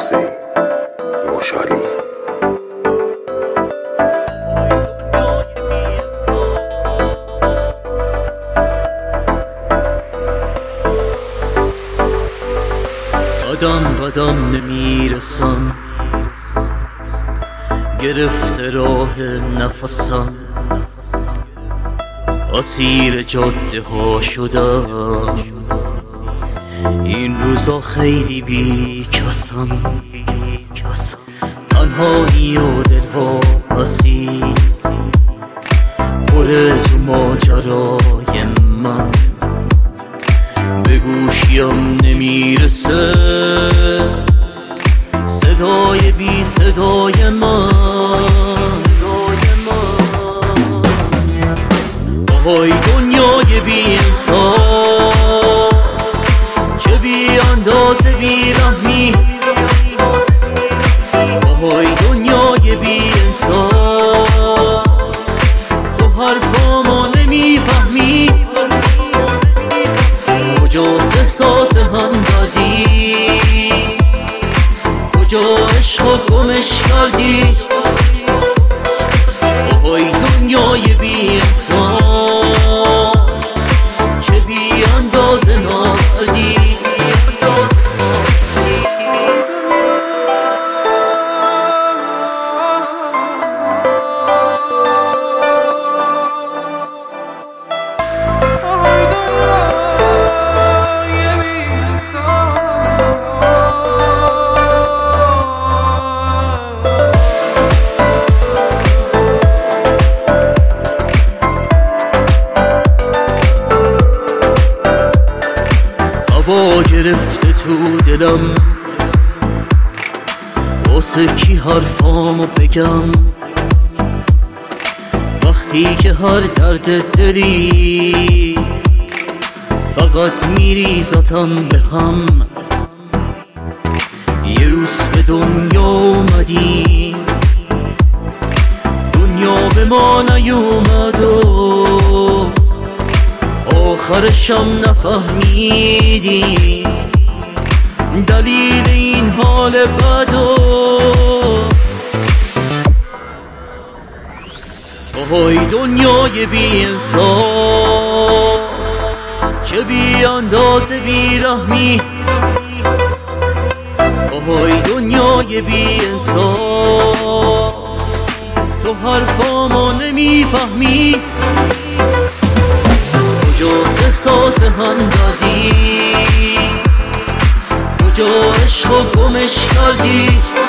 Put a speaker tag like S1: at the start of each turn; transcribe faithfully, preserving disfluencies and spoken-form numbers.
S1: حسین موشالی.
S2: قدم قدم نمیرسم، گرفته راه نفسم، اسیر جاده ها شدم. این روزا خیلی بی کسم، تنهایی و دلواپسی پر تو ماجرای من. به گوشیم نمیرسه صدای بی صدای من. آهای دنیای بی انصاف، چه بی اندازه بی رحمی. آهای دنیای بی انصاف، تو حرفامو نمیفهمی. کجاست احساس هم دادی، کجا عشقو گمش کردی. آهای دنیای بی انصاف، چه بی اندازه نادی. هوا گرفته تو دلم، واسه کی حرفامو بگم. وقتی که هر درد دلی فقط میریزتم به هم. یه روز به دنیا اومدی، دنیا به ما نیومد و آخرشم نفهمیدی دلیل این حال بدو. آهای دنیای بی انصاف، چه بی اندازه بی رحمی. آهای دنیای بی انصاف، تو حرفامو نمیفهمی. کجاست احساس هم دادی، کجا عشقو گمش کردی.